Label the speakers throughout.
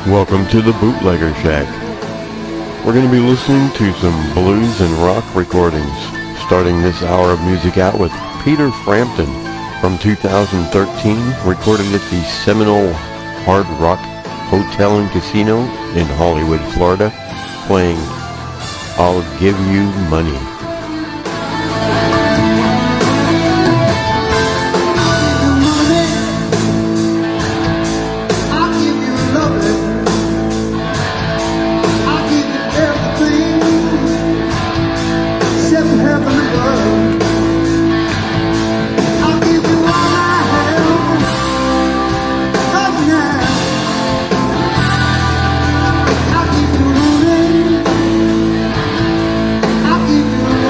Speaker 1: Welcome to the Bootlegger Shack. We're going to be listening to some blues and rock recordings, starting this hour of music out with Peter Frampton from 2013, recorded at the Seminole Hard Rock Hotel and Casino in Hollywood, Florida, playing I'll Give You Money.
Speaker 2: I'll give you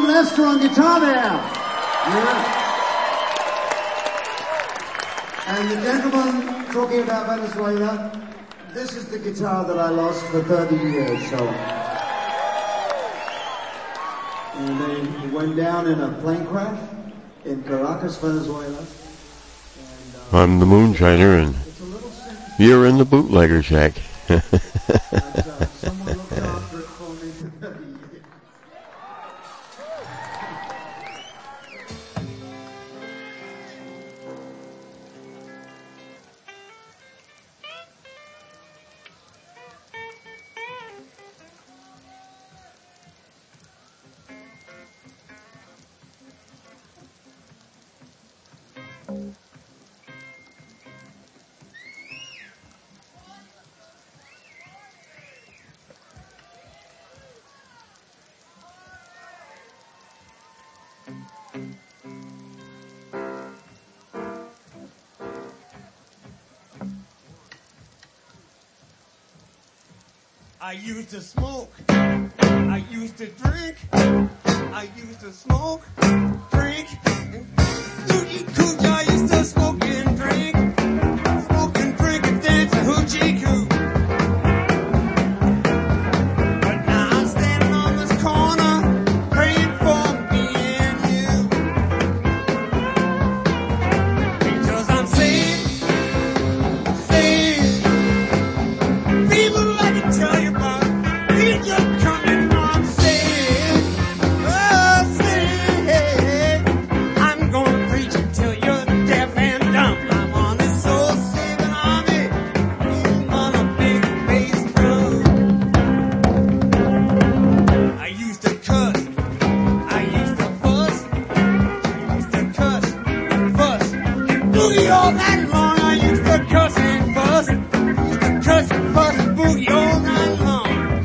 Speaker 2: Tom Lester on guitar there. Yeah. And the gentleman talking about Venezuela, this is the guitar that I lost for 30 years, so. And then he went down in a plane crash in Caracas, Venezuela. And,
Speaker 1: I'm the Moonshiner, and you're in the Bootlegger Shack.
Speaker 2: someone looked after it for me for 30 years.
Speaker 3: I used to smoke, I used to drink, I used to smoke, drink, hoochie cooch. I used to smoke and drink and dance a hoochie coo. But now I'm standing on this corner, praying for me and you, because I'm saved. People like to tell you about you're coming on, I'm gonna preach until you're deaf and dumb. I'm on this soul-saving army, on a big bass drum. I used to cuss, I used to fuss, boogie all night long. I used to cuss and fuss, boogie all night long.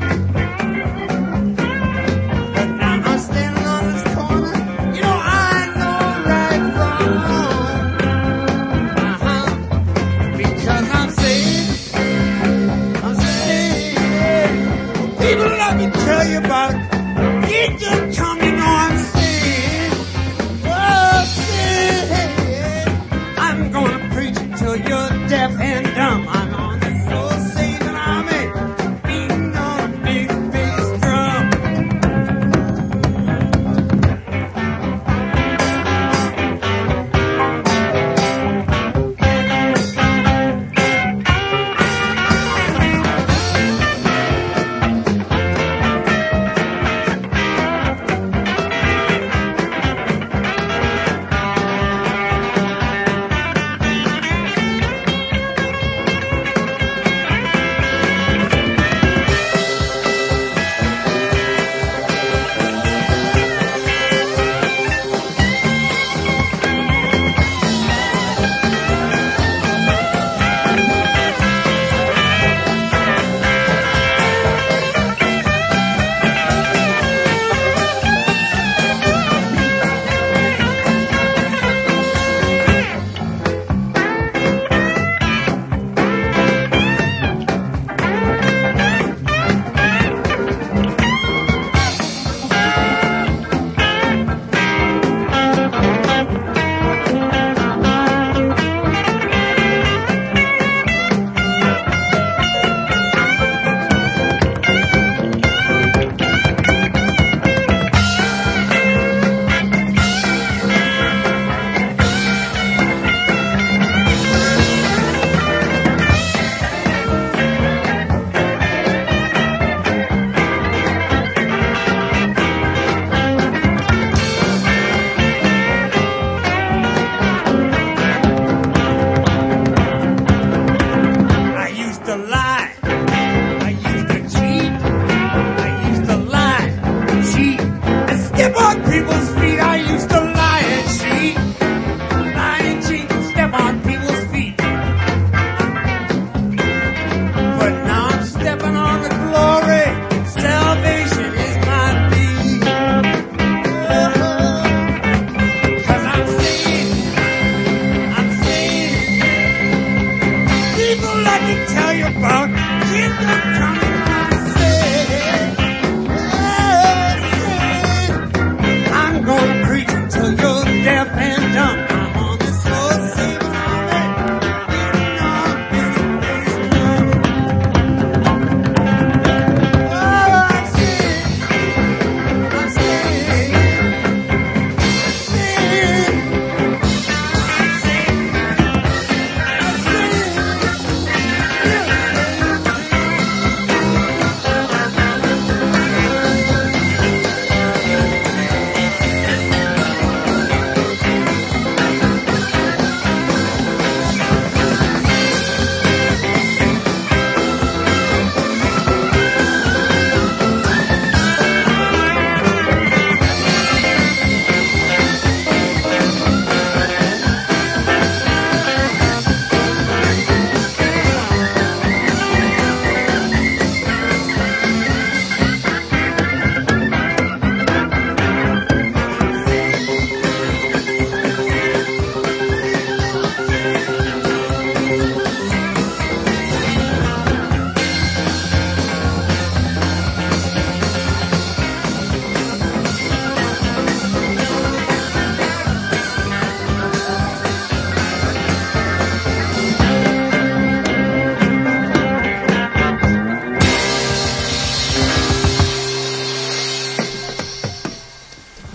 Speaker 3: Tell you about it just coming on stage. Oh, say, I'm gonna preach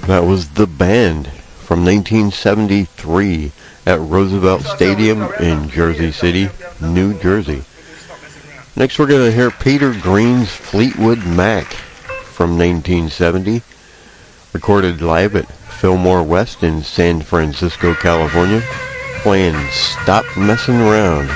Speaker 1: That was The Band from 1973 at Roosevelt Stadium in Jersey City, New Jersey. Next we're going to hear Peter Green's Fleetwood Mac from 1970, recorded live at Fillmore West in San Francisco, California, playing Stop Messin' Around.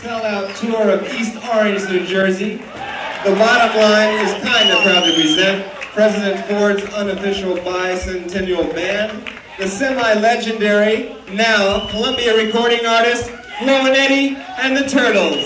Speaker 4: sellout tour of East Orange, New Jersey. The bottom line is kind of proud to present President Ford's unofficial bicentennial band, the semi-legendary, now Columbia recording artist, Flo and Eddie and the Turtles.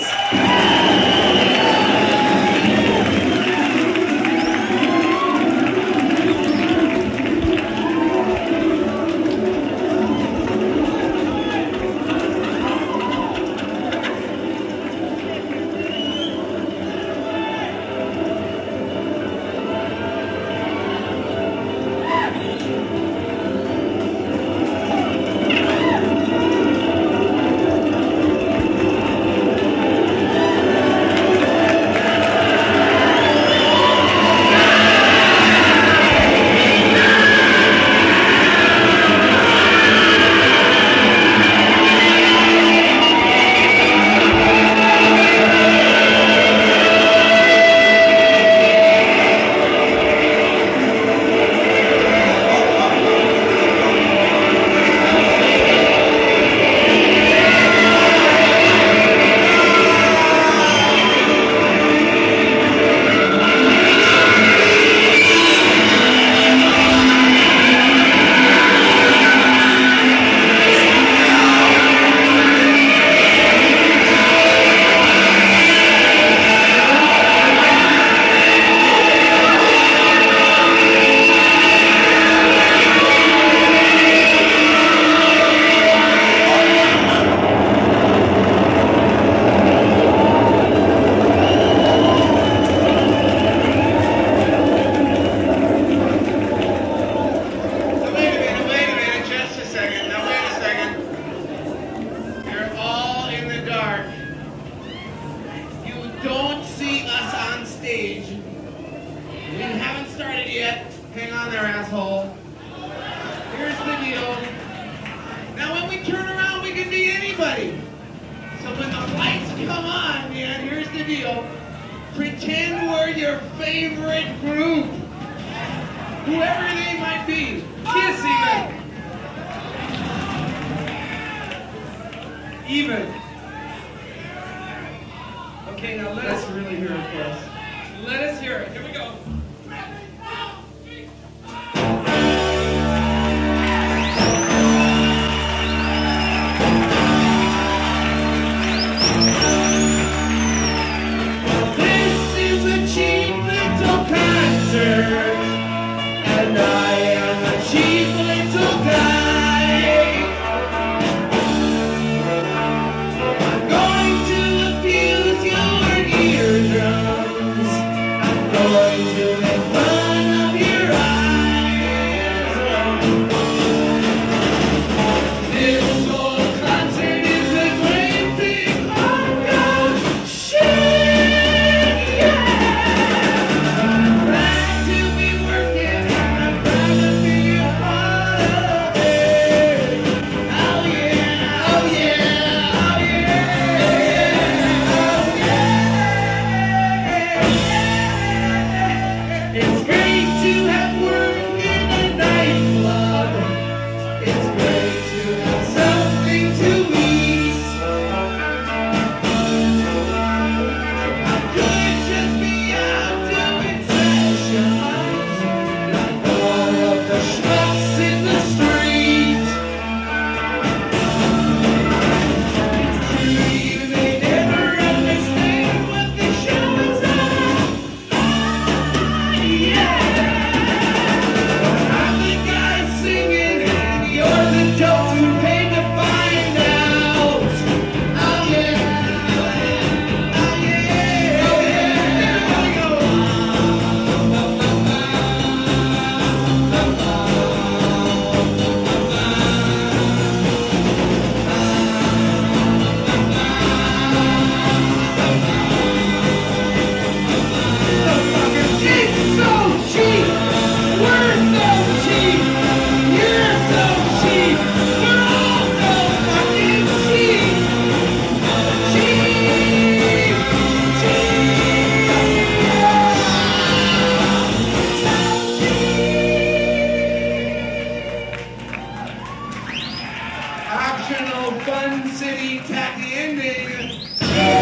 Speaker 5: Fun City tacky ending.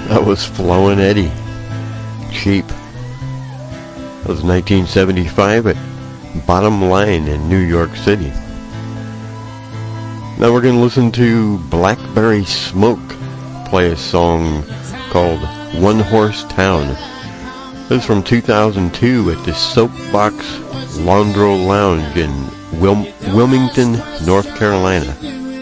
Speaker 1: That was Flo and Eddie. Cheap. That was 1975 at Bottom Line in New York City. Now we're going to listen to Blackberry Smoke play a song called One Horse Town. This is from 2002 at the Soapbox Laundro Lounge in Wilmington, North Carolina.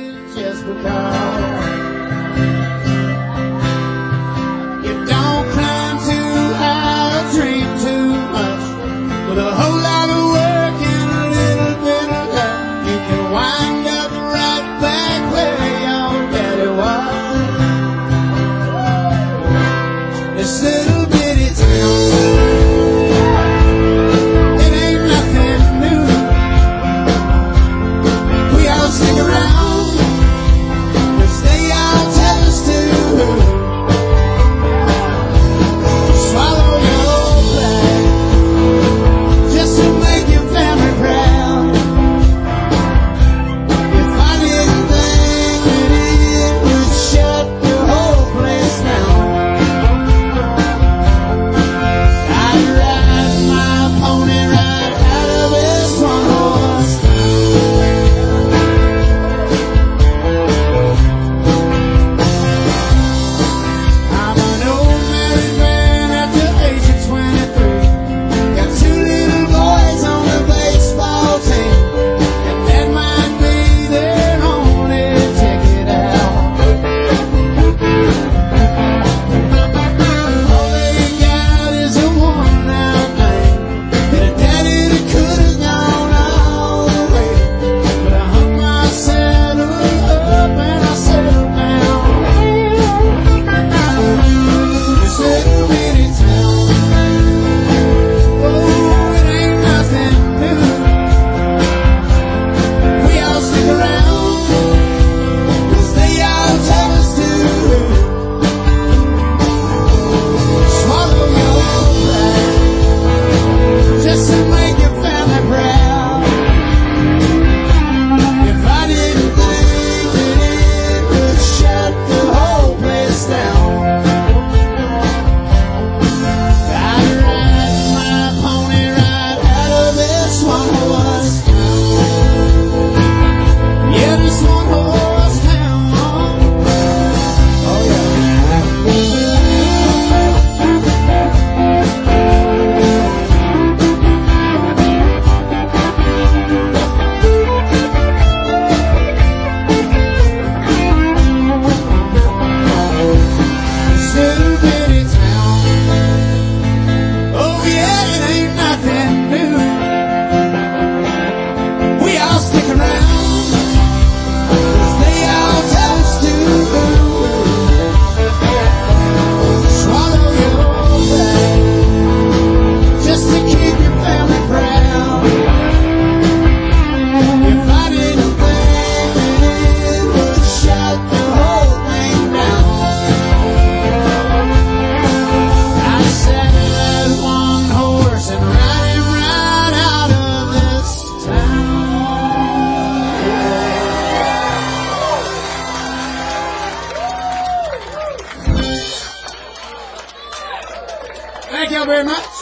Speaker 5: Thank you very much.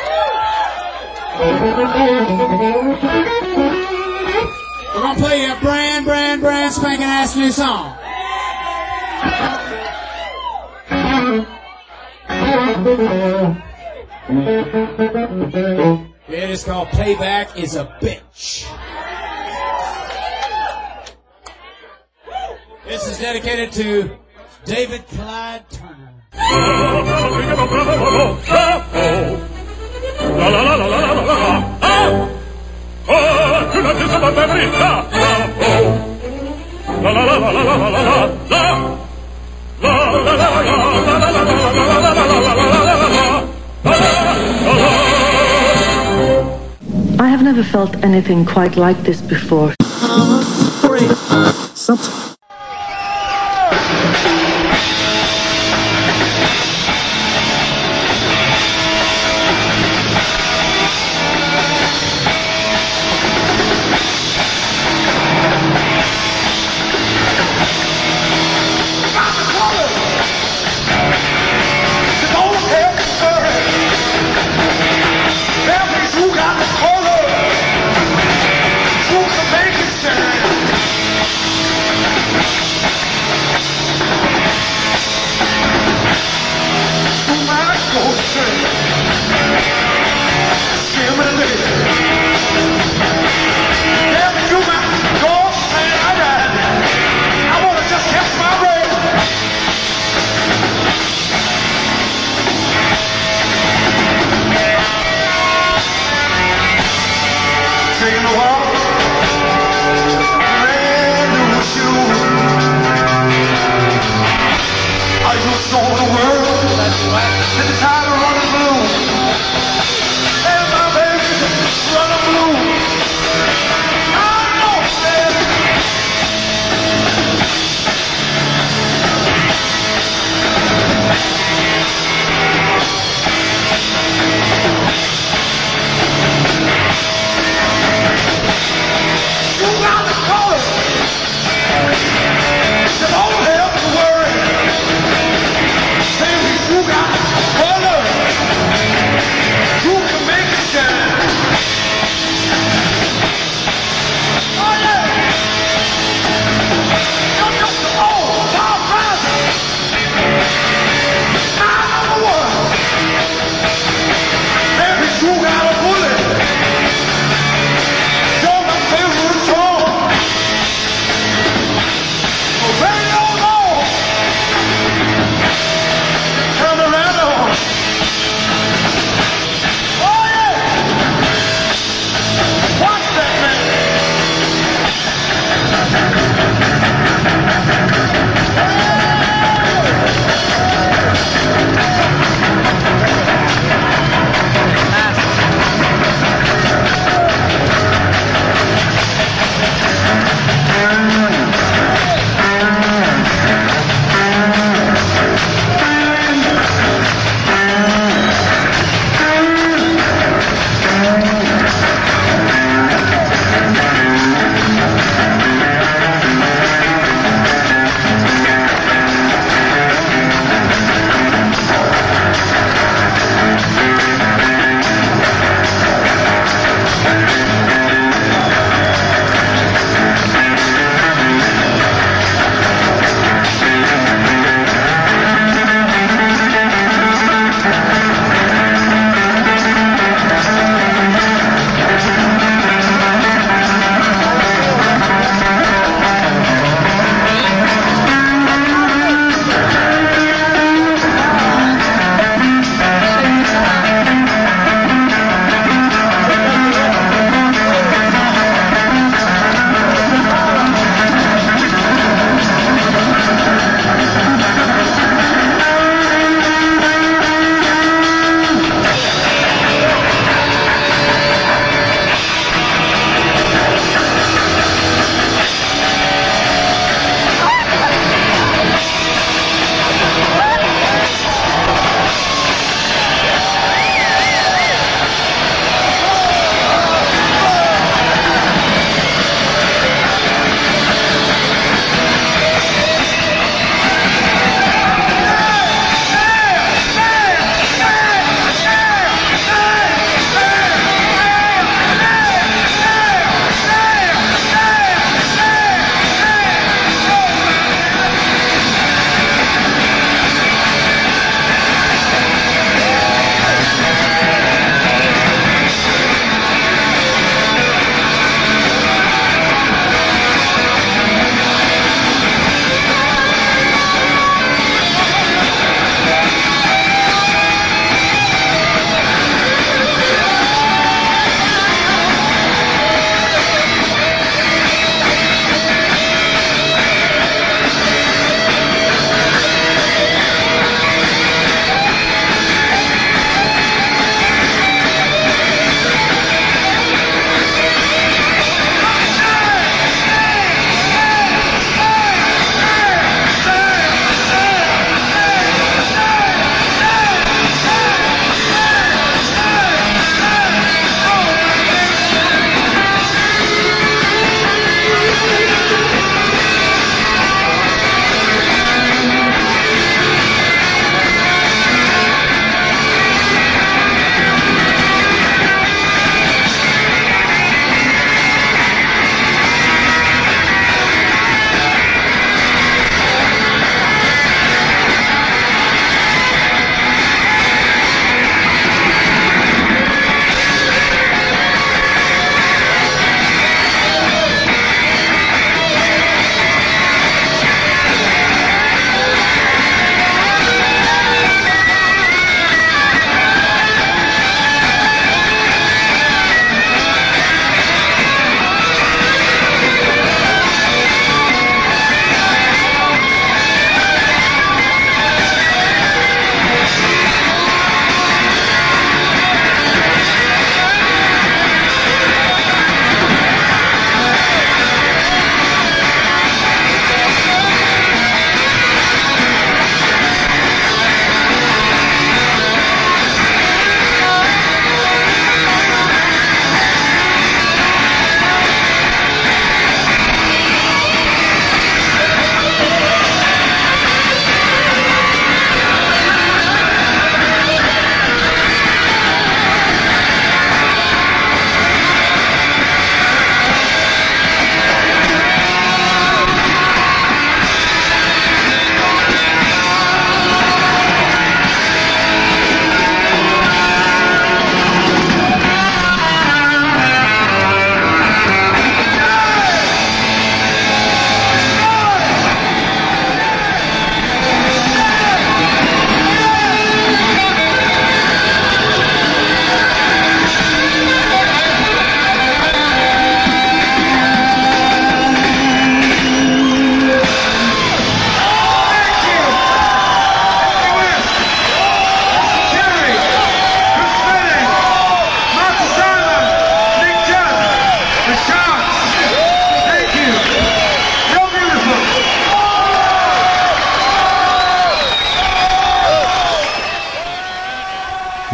Speaker 5: We're going to play you a brand spanking ass new song. It is called Payback is a Bitch. This is dedicated to David Clyde Turner.
Speaker 6: I have never felt anything quite like this before.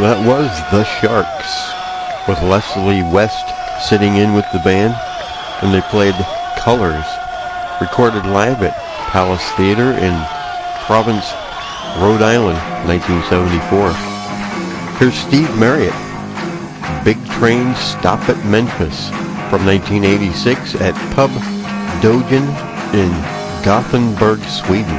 Speaker 1: That was The Sharks with Leslie West sitting in with the band, and they played Colors, recorded live at Palace Theater in Providence, Rhode Island, 1974. Here's Steve Marriott, Big Train Stop at Memphis from 1986 at Pub Dogen in Gothenburg, Sweden.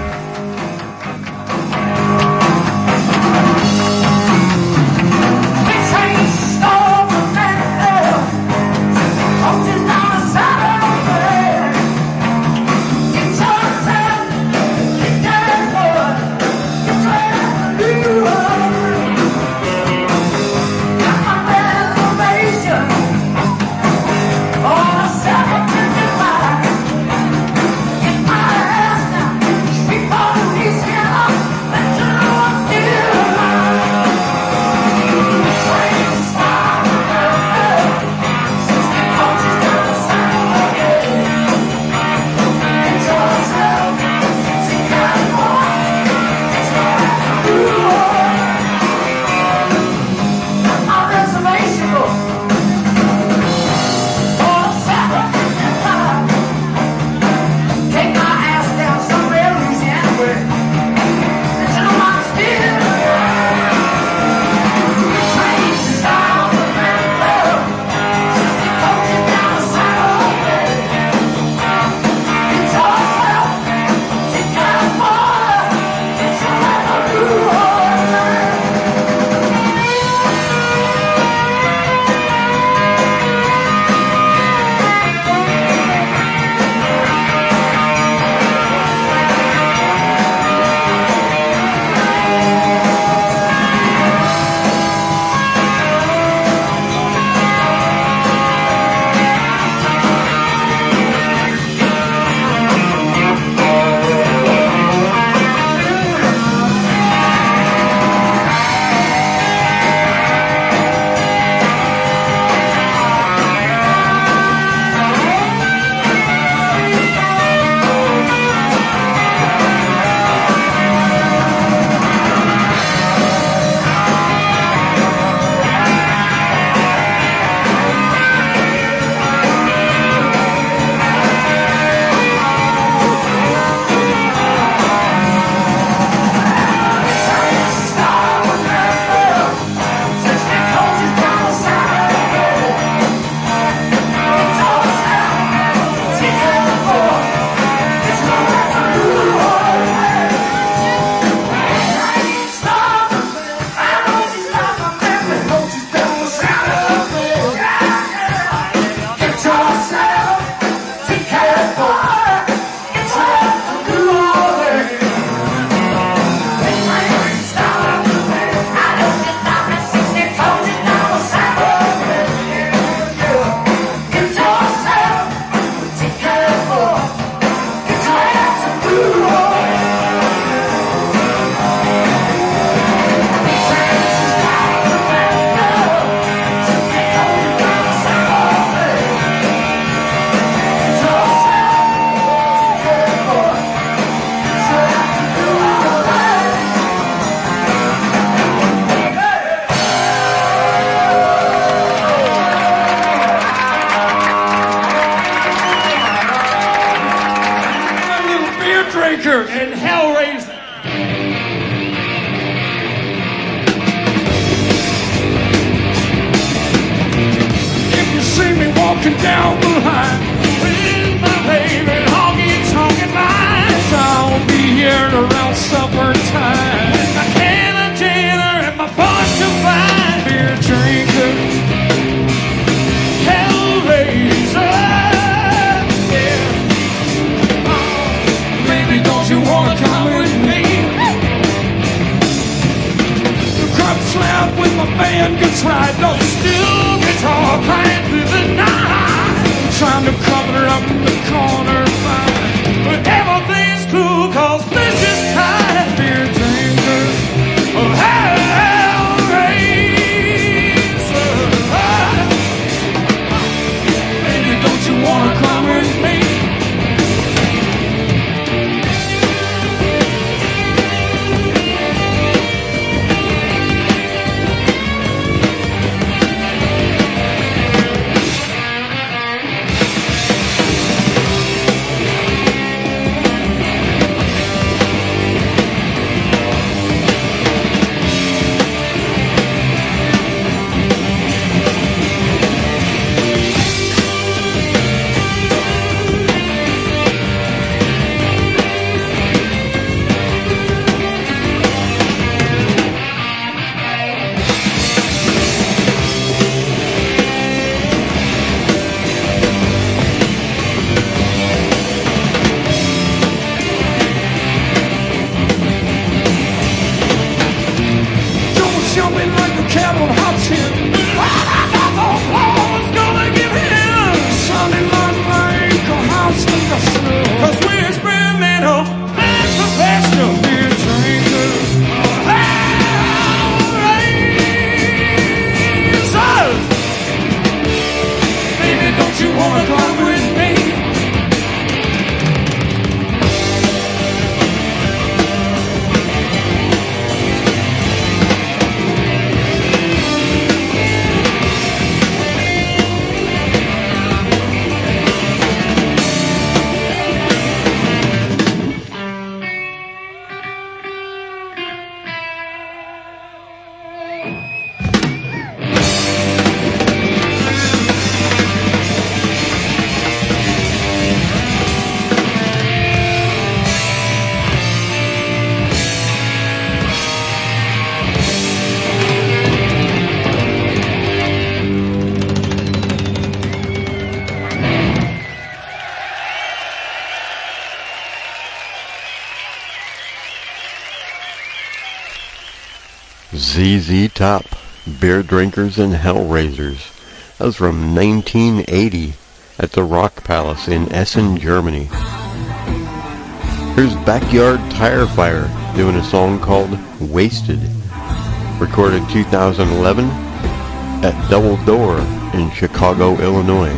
Speaker 1: ZZ Top, Beer Drinkers and Hellraisers. That was from 1980 at the Rock Palace in Essen, Germany. Here's Backyard Tire Fire doing a song called Wasted, recorded 2011 at Double Door in Chicago, Illinois.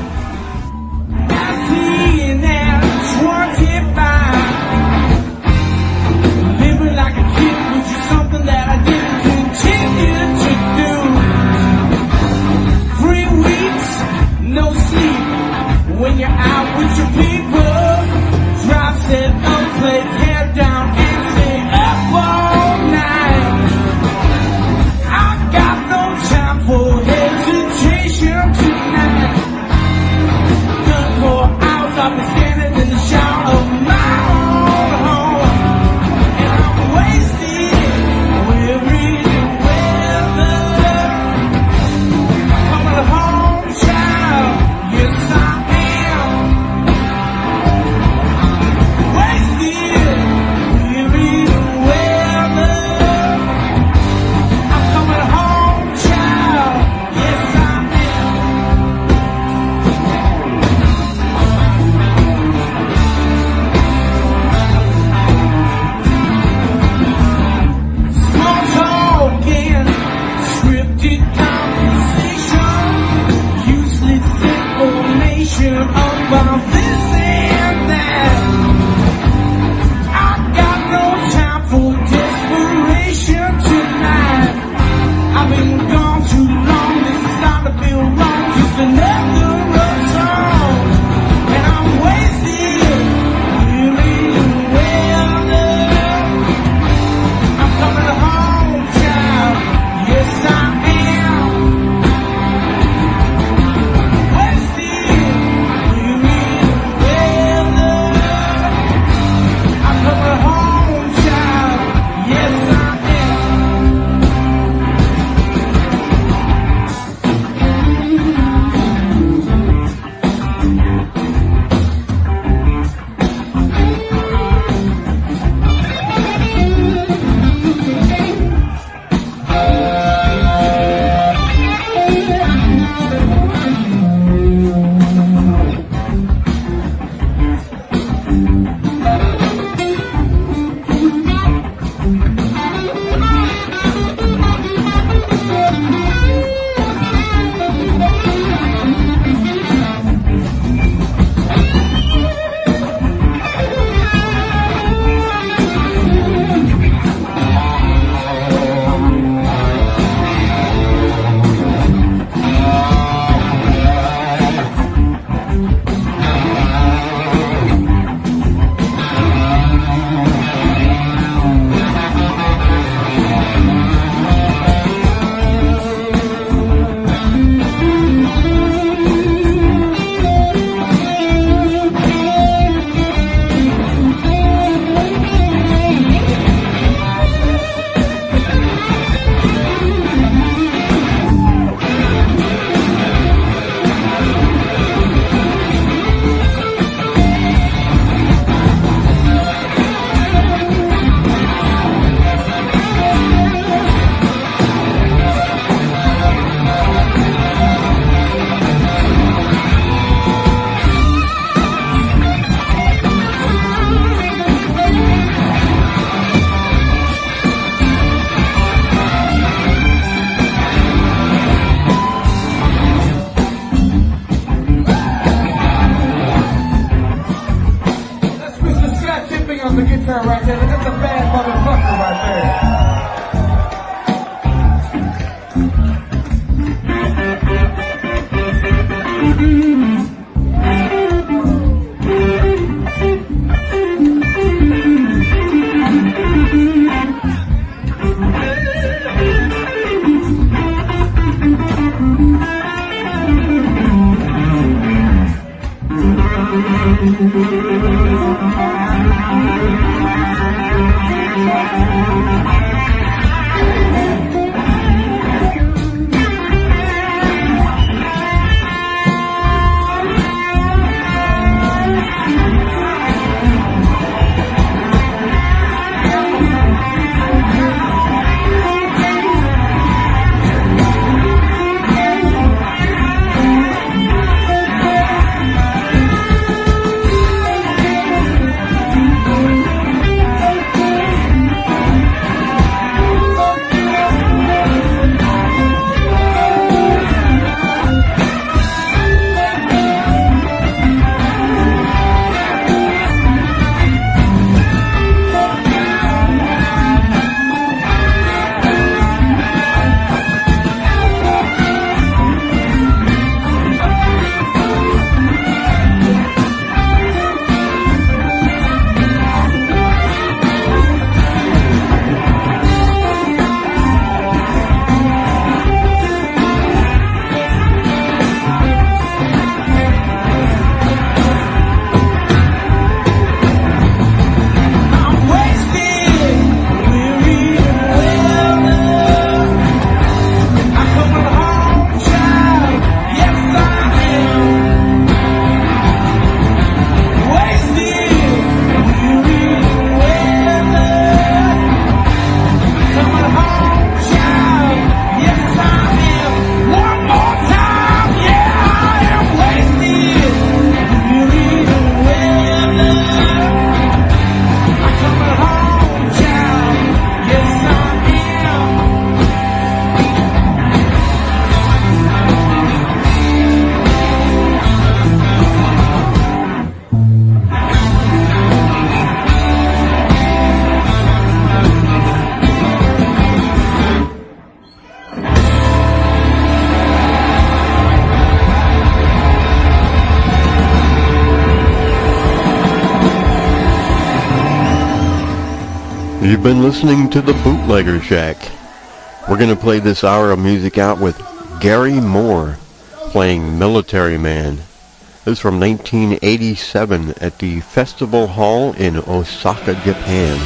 Speaker 7: When you're out with your people, drops it unplayed, tear down and stay up all night. I got no time for hesitation tonight. 24 hours I've been standing in the shower of my own home, and I'm wasted, weary weather. Coming home, child, yes I about this and that. I got no time for desperation tonight. I've been gone too long, this is starting to feel wrong. Just another love song, and I'm wasted, weary weather. I'm coming home, child, yes I am. Wasted, home, child. Yes, I right there. That's a bad motherfucker right there.
Speaker 1: You've been listening to the Bootlegger Shack. We're going to play this hour of music out with Gary Moore playing Military Man. This is from 1987 at the Festival Hall in Osaka, Japan.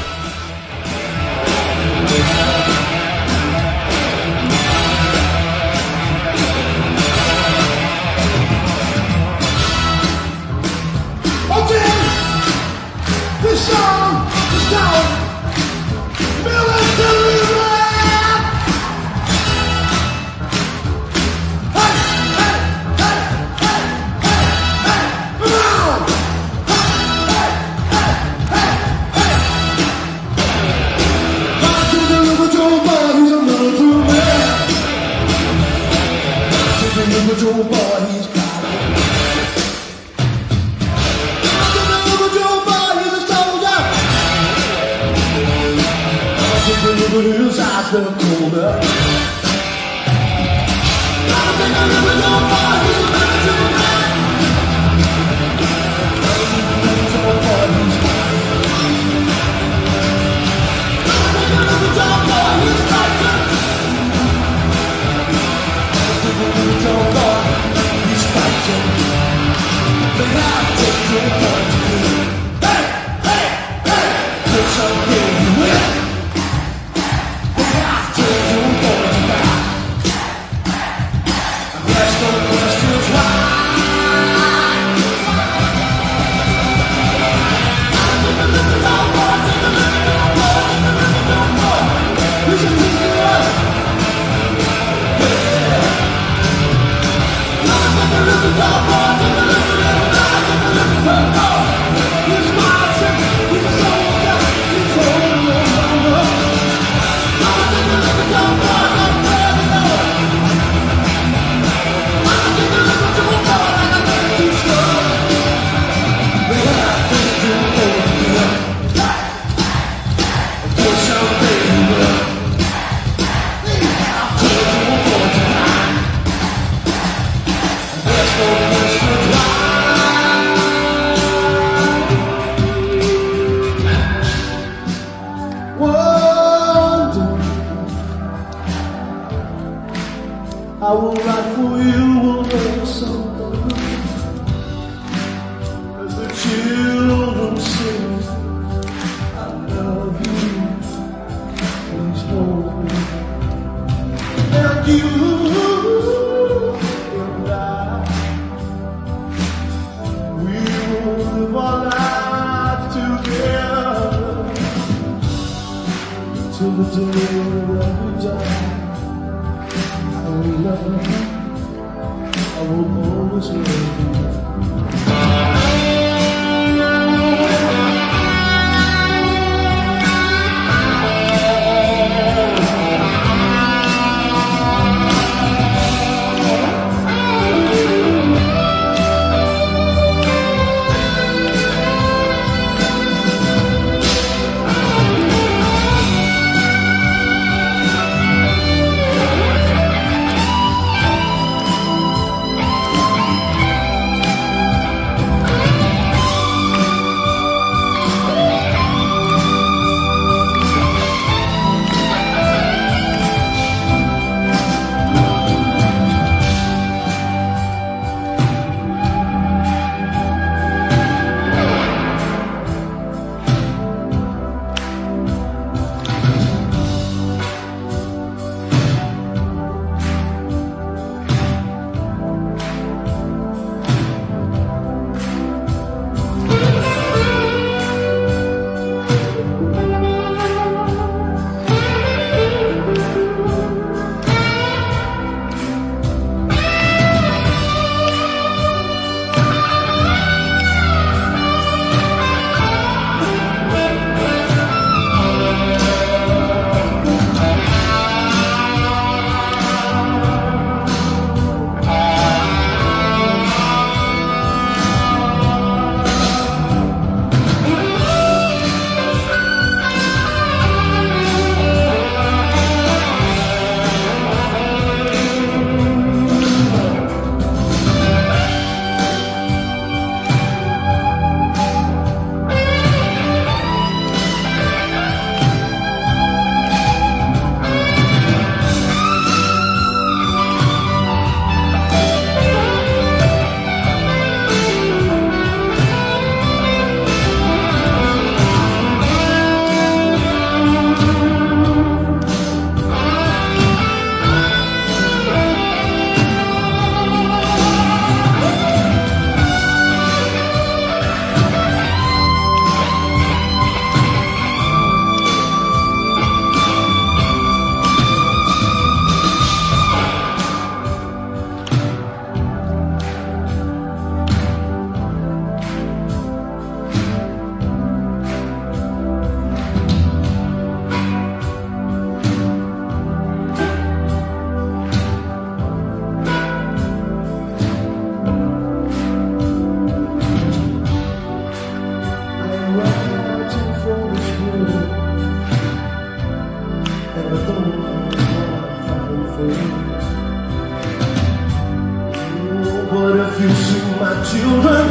Speaker 7: children.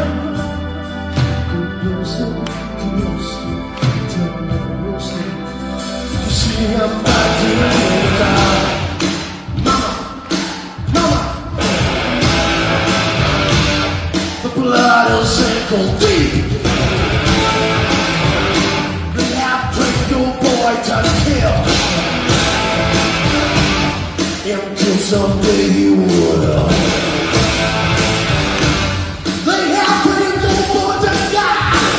Speaker 7: Listen, tell me listen. You see, I'm back to the time. The blood is ankle deep. They have trained your boy to kill. Until someday you will. They have trained your boy to die.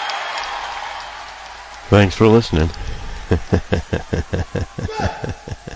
Speaker 1: Thanks for listening.